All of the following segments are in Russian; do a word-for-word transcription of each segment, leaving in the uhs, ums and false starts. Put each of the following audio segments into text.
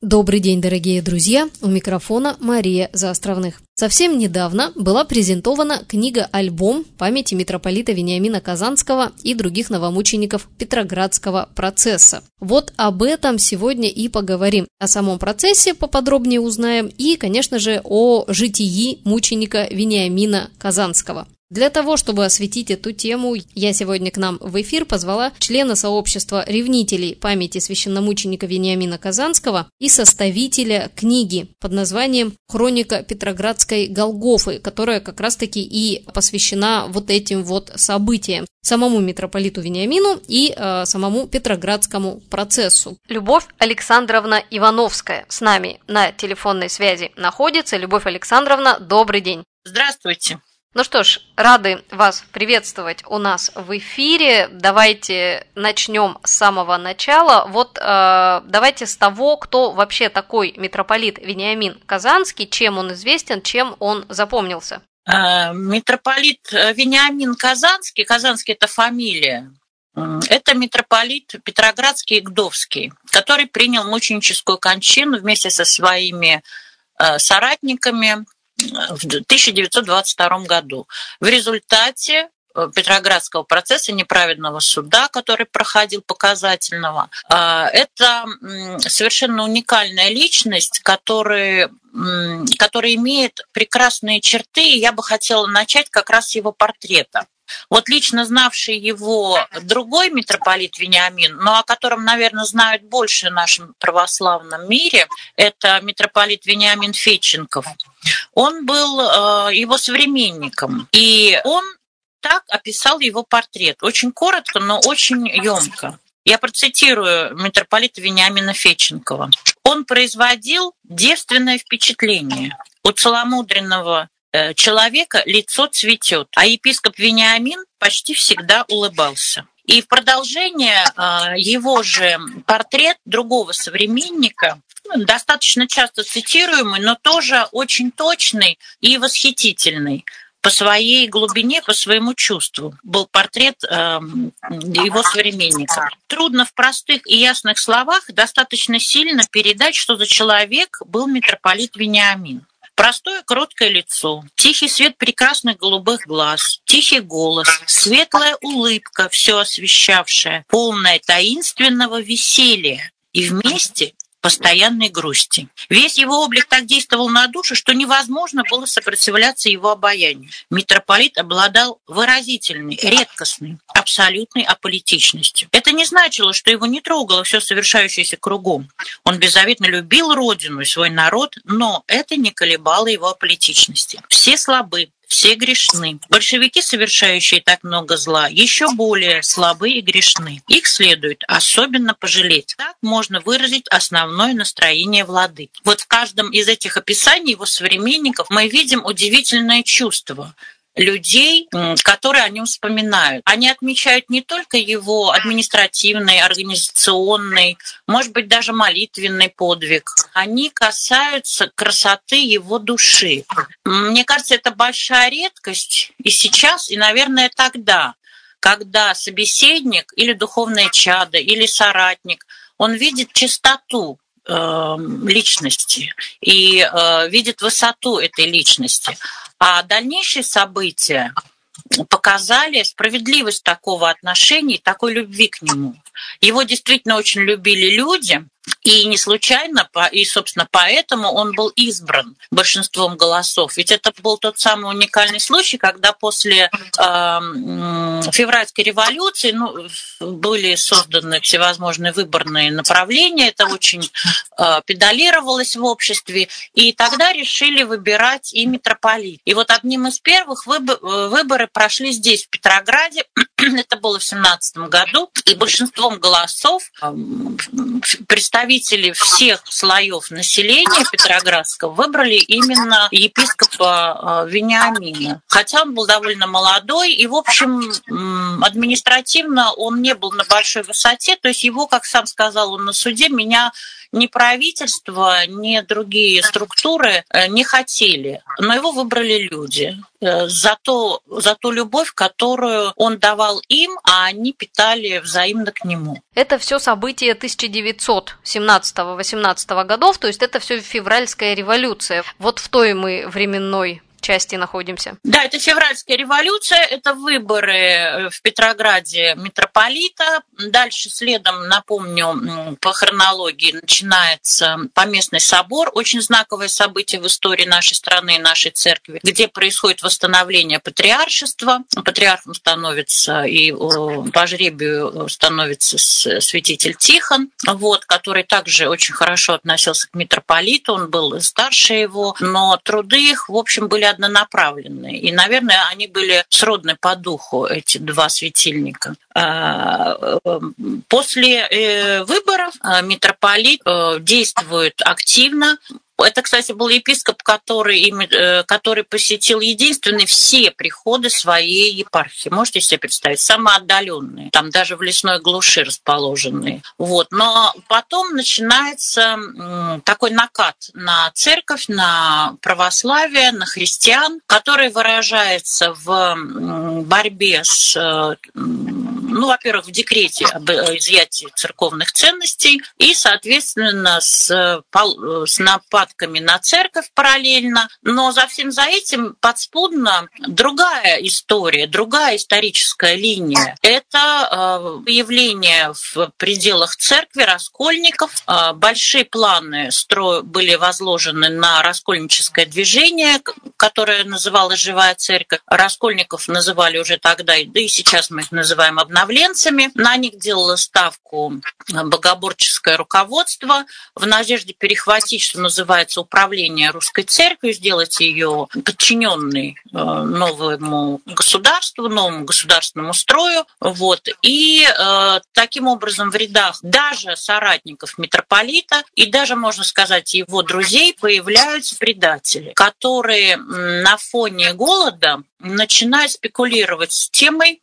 Добрый день, дорогие друзья! У микрофона Мария Заостровных. Совсем недавно была презентована книга-альбом памяти митрополита Вениамина Казанского и других новомучеников Петроградского процесса. Вот об этом сегодня и поговорим. О самом процессе поподробнее узнаем и, конечно же, о житии мученика Вениамина Казанского. Для того, чтобы осветить эту тему, я сегодня к нам в эфир позвала члена сообщества ревнителей памяти священномученика Вениамина Казанского и составителя книги под названием «Хроника Петроградской Голгофы», которая как раз-таки и посвящена вот этим вот событиям, самому митрополиту Вениамину и э, самому Петроградскому процессу. Любовь Александровна Ивановская с нами на телефонной связи находится. Любовь Александровна, добрый день. Здравствуйте. Ну что ж, рады вас приветствовать у нас в эфире. Давайте начнем с самого начала. Вот э, давайте с того, кто вообще такой митрополит Вениамин Казанский, чем он известен, чем он запомнился. Э, митрополит Вениамин Казанский, Казанский – это фамилия, это митрополит Петроградский и Гдовский, который принял мученическую кончину вместе со своими э, соратниками в тысяча девятьсот двадцать втором году. В результате Петроградского процесса, неправедного суда, который проходил показательного, это совершенно уникальная личность, который, который имеет прекрасные черты, и я бы хотела начать как раз с его портрета. Вот лично знавший его другой митрополит Вениамин, но о котором, наверное, знают больше в нашем православном мире, это митрополит Вениамин Федченков. Он был э, его современником, и он так описал его портрет. Очень коротко, но очень ёмко. Я процитирую митрополита Вениамина Федченкова. Он производил девственное впечатление. У целомудренного человека лицо цветет, а епископ Вениамин почти всегда улыбался. И в продолжение его же портрет другого современника, достаточно часто цитируемый, но тоже очень точный и восхитительный по своей глубине, по своему чувству, был портрет его современника. Трудно в простых и ясных словах достаточно сильно передать, что за человек был митрополит Вениамин. Простое кроткое лицо, тихий свет прекрасных голубых глаз, тихий голос, светлая улыбка, все освещавшая, полная таинственного веселья и вместе постоянной грусти. Весь его облик так действовал на душу, что невозможно было сопротивляться его обаянию. Митрополит обладал выразительной, редкостной, абсолютной аполитичностью. Это не значило, что его не трогало все совершающееся кругом. Он беззаветно любил родину и свой народ, но это не колебало его аполитичности. Все слабы, все грешны. Большевики, совершающие так много зла, еще более слабы и грешны. Их следует особенно пожалеть. Так можно выразить основное настроение владыки. Вот в каждом из этих описаний его современников мы видим удивительное чувство людей, которые о нем вспоминают. Они отмечают не только его административный, организационный, может быть, даже молитвенный подвиг. Они касаются красоты его души. Мне кажется, это большая редкость и сейчас, и, наверное, тогда, когда собеседник или духовное чадо, или соратник, он видит чистоту э, личности и э, видит высоту этой личности. А дальнейшие события показали справедливость такого отношения, такой любви к нему. Его действительно очень любили люди, и не случайно, и, собственно, поэтому он был избран большинством голосов. Ведь это был тот самый уникальный случай, когда после э, февральской революции ну, были созданы всевозможные выборные направления, это очень э, педалировалось в обществе, и тогда решили выбирать и митрополит. И вот одним из первых выбор, выборы прошли здесь, в Петрограде, это было в семнадцатом году, и большинством голосов э, представители всех слоев населения Петроградского выбрали именно епископа Вениамина. Хотя он был довольно молодой, и, в общем, административно он не был на большой высоте, то есть его, как сам сказал он на суде, меня ни правительство, ни другие структуры не хотели, но его выбрали люди за, то, за ту любовь, которую он давал им, а они питали взаимно к нему. Это все события тысяча девятьсот семнадцатого — восемнадцатого годов, то есть это все февральская революция. Вот в той мы временной части находимся. Да, это февральская революция, это выборы в Петрограде митрополита. Дальше следом, напомню, по хронологии начинается Поместный собор, очень знаковое событие в истории нашей страны и нашей церкви, где происходит восстановление патриаршества. Патриархом становится и по жребию становится святитель Тихон, вот, который также очень хорошо относился к митрополиту, он был старше его, но труды их, в общем, были однонаправленные. И, наверное, они были сродны по духу, эти два светильника. После выборов митрополит действует активно. Это, кстати, был епископ, который, который посетил единственные все приходы своей епархии. Можете себе представить? Самые отдаленные. Там даже в лесной глуши расположенные. Вот. Но потом начинается такой накат на церковь, на православие, на христиан, который выражается в борьбе с... Ну, во-первых, в декрете об изъятии церковных ценностей и, соответственно, с, с нападками на церковь параллельно. Но за всем за этим подспудно другая история, другая историческая линия. Это появление в пределах церкви раскольников. Большие планы стро... были возложены на раскольническое движение, которое называлось «Живая церковь». Раскольников называли уже тогда, да и сейчас мы их называем обновленцами. На них делало ставку богоборческое руководство в надежде перехватить, что называется, управление русской церковью, сделать ее подчиненной новому государству, новому государственному строю. Вот. И э, таким образом в рядах даже соратников митрополита и даже, можно сказать, его друзей появляются предатели, которые на фоне голода начинают спекулировать с темой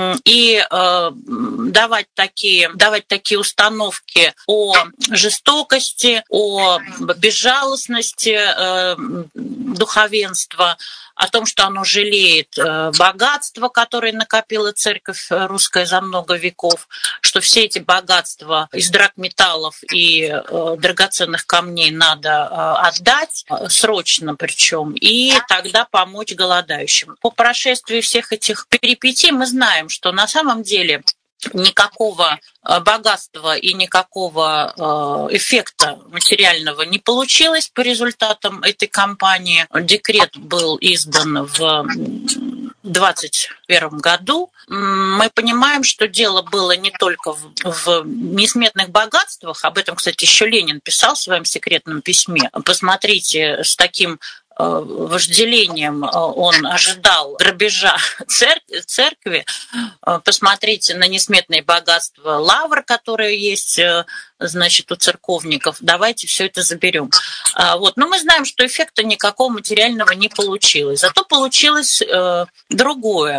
и э, давать такие, давать такие установки о жестокости, о безжалостности э, духовенства, о том, что оно жалеет э, богатства, которые накопила церковь русская за много веков, что все эти богатства из драгметаллов и э, драгоценных камней надо э, отдать, э, срочно причем, и тогда помочь голодающим. По прошествии всех этих перипетий мы знаем, что на самом деле никакого богатства и никакого эффекта материального не получилось по результатам этой кампании. Декрет был издан в двадцать первом году. Мы понимаем, что дело было не только в, в несметных богатствах, об этом, кстати, еще Ленин писал в своем секретном письме. Посмотрите, с таким вожделением он ожидал грабежа церкви. Посмотрите на несметные богатства лавр, которые есть, значит, у церковников. Давайте все это заберем. Вот. Но мы знаем, что эффекта никакого материального не получилось. Зато получилось другое.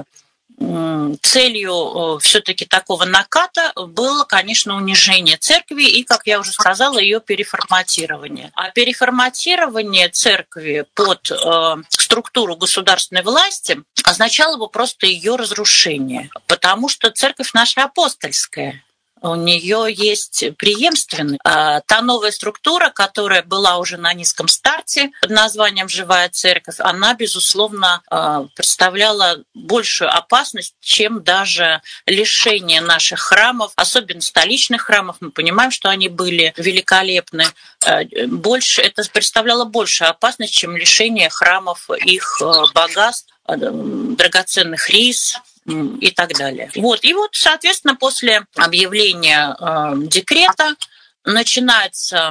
Целью все-таки такого наката было, конечно, унижение церкви и, как я уже сказала, ее переформатирование. А переформатирование церкви под э, структуру государственной власти означало бы просто ее разрушение, потому что церковь наша апостольская. У нее есть преемственность. Та новая структура, которая была уже на низком старте под названием «Живая церковь», она, безусловно, представляла большую опасность, чем даже лишение наших храмов, особенно столичных храмов. Мы понимаем, что они были великолепны. Больше, это представляло большую опасность, чем лишение храмов их богатств, драгоценных рис и так далее. Вот. И вот, соответственно, после объявления э, декрета начинается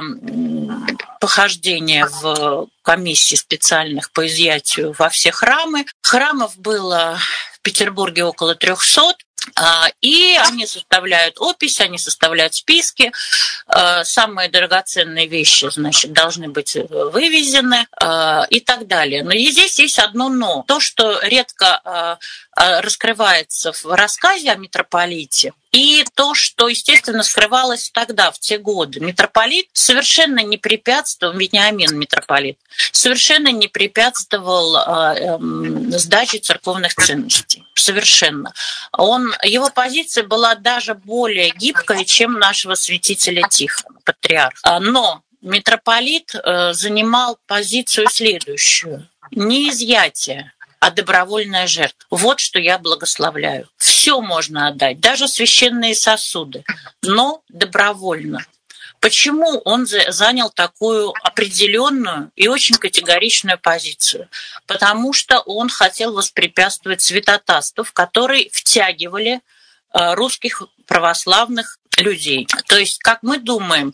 похождение в комиссии специальных по изъятию во все храмы. Храмов было в Петербурге около трехсот. И они составляют опись, они составляют списки. Самые драгоценные вещи, значит, должны быть вывезены и так далее. Но и здесь есть одно «но». То, что редко раскрывается в рассказе о митрополите, и то, что, естественно, скрывалось тогда, в те годы. Митрополит совершенно не препятствовал, Вениамин митрополит, совершенно не препятствовал э, э, сдаче церковных ценностей. Совершенно. Он, его позиция была даже более гибкая, чем нашего святителя Тихона, патриарха. Но митрополит э, занимал позицию следующую. Не изъятие, а добровольная жертва. Вот что я благословляю. Все можно отдать, даже священные сосуды, но добровольно. Почему он занял такую определенную и очень категоричную позицию? Потому что он хотел воспрепятствовать святотатству, в который втягивали русских православных людей. То есть, как мы думаем,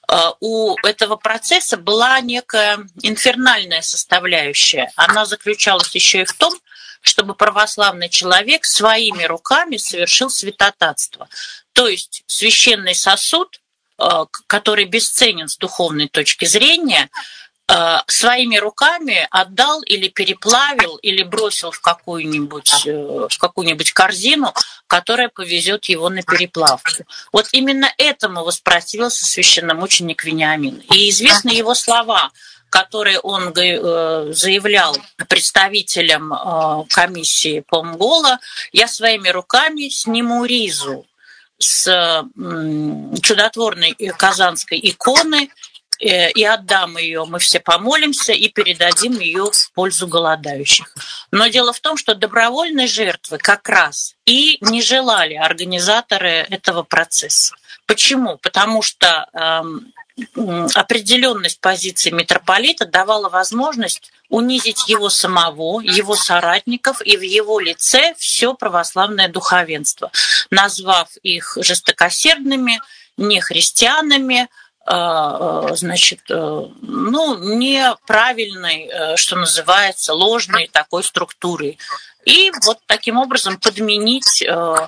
у этого процесса была некая инфернальная составляющая. Она заключалась еще и в том, чтобы православный человек своими руками совершил святотатство. То есть священный сосуд, который бесценен с духовной точки зрения, своими руками отдал или переплавил, или бросил в какую-нибудь, в какую-нибудь корзину, которая повезет его на переплавку. Вот именно этому воспротивился священномученик Вениамин. И известны его слова, которые он заявлял представителям комиссии Помгола: «Я своими руками сниму ризу с чудотворной казанской иконы и отдам ее, мы все помолимся и передадим ее в пользу голодающих». Но дело в том, что добровольной жертвы как раз и не желали организаторы этого процесса. Почему? Потому что эм, определенность позиции митрополита давала возможность унизить его самого, его соратников и в его лице все православное духовенство, назвав их жестокосердными, нехристианами, значит, ну, неправильной, что называется, ложной такой структурой. И вот таким образом подменить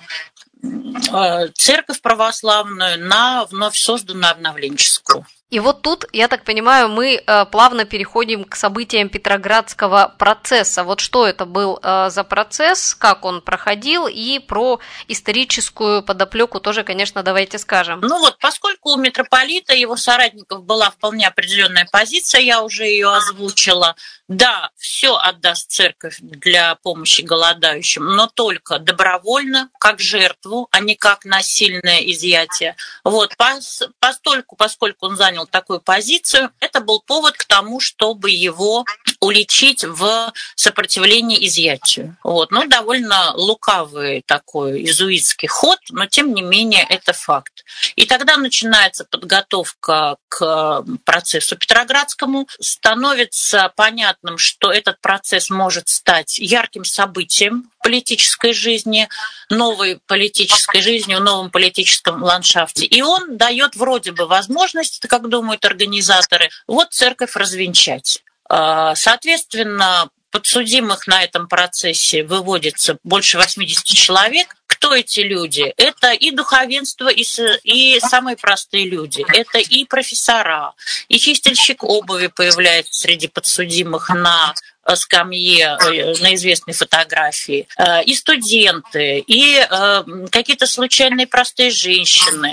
церковь православную на вновь созданную обновленческую. И вот тут, я так понимаю, мы э, плавно переходим к событиям Петроградского процесса. Вот что это был э, за процесс, как он проходил, и про историческую подоплеку тоже, конечно, давайте скажем. Ну вот, поскольку у митрополита и его соратников была вполне определенная позиция, я уже ее озвучила. Да, все отдаст церковь для помощи голодающим, но только добровольно, как жертву, а не как насильное изъятие. Вот, постольку, поскольку он занял такую позицию, это был повод к тому, чтобы его уличить в сопротивлении изъятию. Вот, ну, довольно лукавый такой иезуитский ход, но тем не менее это факт. И тогда начинается подготовка к процессу Петроградскому, становится понятно, что этот процесс может стать ярким событием в политической жизни, новой политической жизни, в новом политическом ландшафте. И он дает вроде бы возможность, как думают организаторы, вот церковь развенчать. Соответственно, подсудимых на этом процессе выводится больше восьмидесяти человек. Кто эти люди? Это и духовенство, и, и самые простые люди. Это и профессора, и чистильщик обуви появляется среди подсудимых на скамье на известной фотографии, и студенты, и какие-то случайные простые женщины,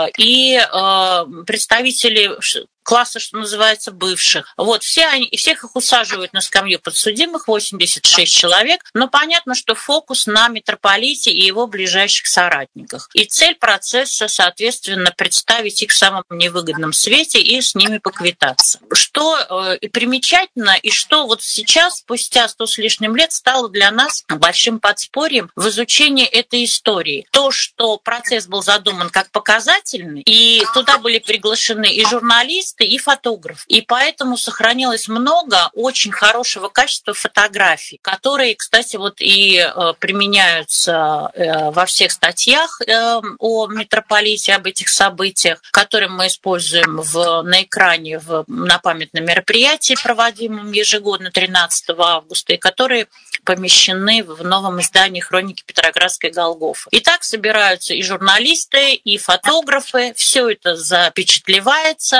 и представители класса, что называется, бывших. Вот, все они, всех их усаживают на скамью подсудимых, восемьдесят шесть человек, но понятно, что фокус на митрополите и его ближайших соратниках. И цель процесса, соответственно, представить их в самом невыгодном свете и с ними поквитаться. Что э, примечательно, и что вот сейчас, спустя сто с лишним лет, стало для нас большим подспорьем в изучении этой истории. То, что процесс был задуман как показательный, и туда были приглашены и журналисты, и фотограф. И поэтому сохранилось много очень хорошего качества фотографий, которые, кстати, вот и э, применяются э, во всех статьях э, о митрополите, об этих событиях, которые мы используем в, на экране в, на памятном мероприятии, проводимом ежегодно тринадцатого августа, и которые помещены в новом издании «Хроники Петроградской Голгофы». И так собираются и журналисты, и фотографы, все это запечатлевается и ведется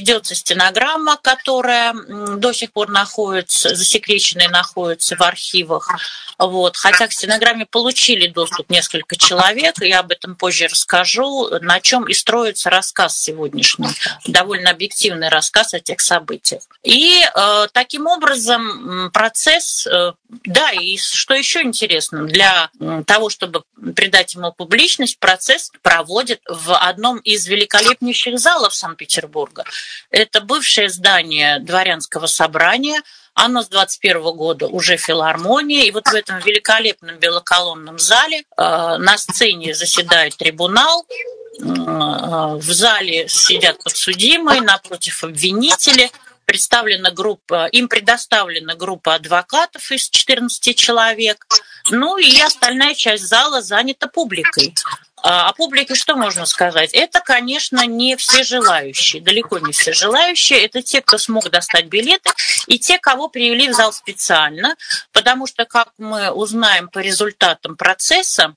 ведется стенограмма, которая до сих пор находится, засекреченная находится в архивах. Вот. Хотя к стенограмме получили доступ несколько человек, я об этом позже расскажу, на чем и строится рассказ сегодняшний, довольно объективный рассказ о тех событиях. И э, таким образом процесс, э, да, и что еще интересно, для того, чтобы придать ему публичность, процесс проводит в одном из великолепнейших залов Санкт-Петербурга. Это бывшее здание дворянского собрания. Оно с двадцать первого года уже филармония. И вот в этом великолепном белоколонном зале э, на сцене заседает трибунал. Э, в зале сидят подсудимые, напротив обвинители. Представлена группа, им предоставлена группа адвокатов из четырнадцати человек. Ну и остальная часть зала занята публикой. О публике что можно сказать? Это, конечно, не все желающие, далеко не все желающие. Это те, кто смог достать билеты, и те, кого привели в зал специально, потому что, как мы узнаем по результатам процесса,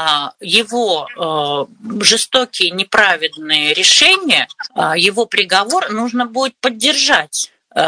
его жестокие, неправедные решения, его приговор нужно будет поддержать.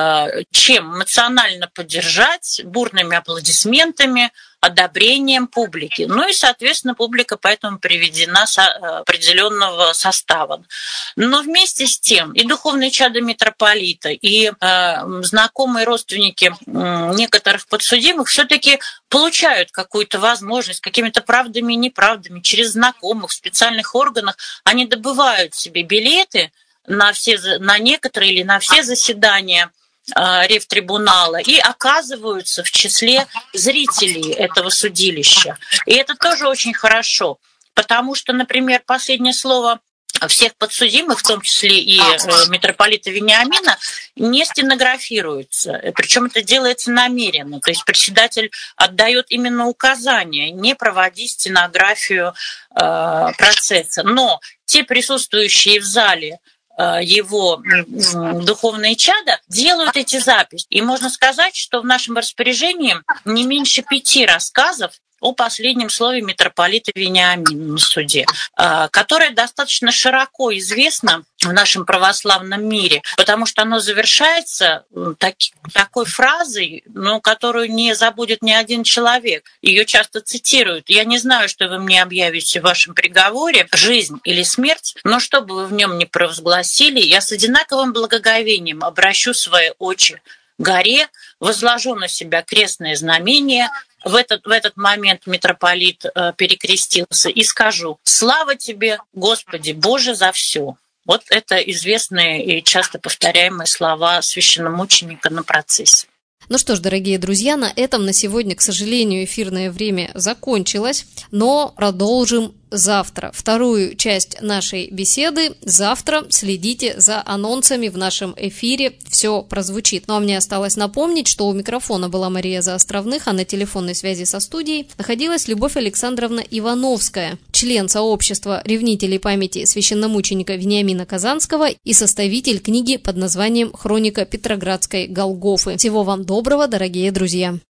Чем эмоционально поддержать, бурными аплодисментами, одобрением публики. Ну и, соответственно, публика поэтому приведена с определенного состава. Но вместе с тем и духовные чада митрополита, и э, знакомые родственники э, некоторых подсудимых все-таки получают какую-то возможность какими-то правдами и неправдами через знакомых в специальных органах. Они добывают себе билеты на, все, на некоторые или на все заседания рефтрибунала и оказываются в числе зрителей этого судилища. И это тоже очень хорошо, потому что, например, последнее слово всех подсудимых, в том числе и митрополита Вениамина, не стенографируется. Причем это делается намеренно. То есть председатель отдает именно указания не проводить стенографию процесса. Но те присутствующие в зале, его духовные чада делают эти записи. И можно сказать, что в нашем распоряжении не меньше пяти рассказов о последнем слове митрополита Вениамина на суде, которое достаточно широко известно в нашем православном мире, потому что оно завершается так, такой фразой, ну, которую не забудет ни один человек. Ее часто цитируют. «Я не знаю, что вы мне объявите в вашем приговоре, жизнь или смерть, но что бы вы в нем ни провозгласили, я с одинаковым благоговением обращу свои очи к горе, возложу на себя крестное знамение». В этот, в этот момент митрополит э, перекрестился и скажу: «Слава тебе, Господи Боже, за все». Вот это известные и часто повторяемые слова священномученика на процессе. Ну что ж, дорогие друзья, на этом на сегодня, к сожалению, эфирное время закончилось, но продолжим завтра. Вторую часть нашей беседы завтра. Следите за анонсами в нашем эфире. Все прозвучит. Ну а мне осталось напомнить, что у микрофона была Мария Заостровных, а на телефонной связи со студией находилась Любовь Александровна Ивановская, член сообщества ревнителей памяти священномученика Вениамина Казанского и составитель книги под названием «Хроника Петроградской Голгофы». Всего вам доброго, дорогие друзья!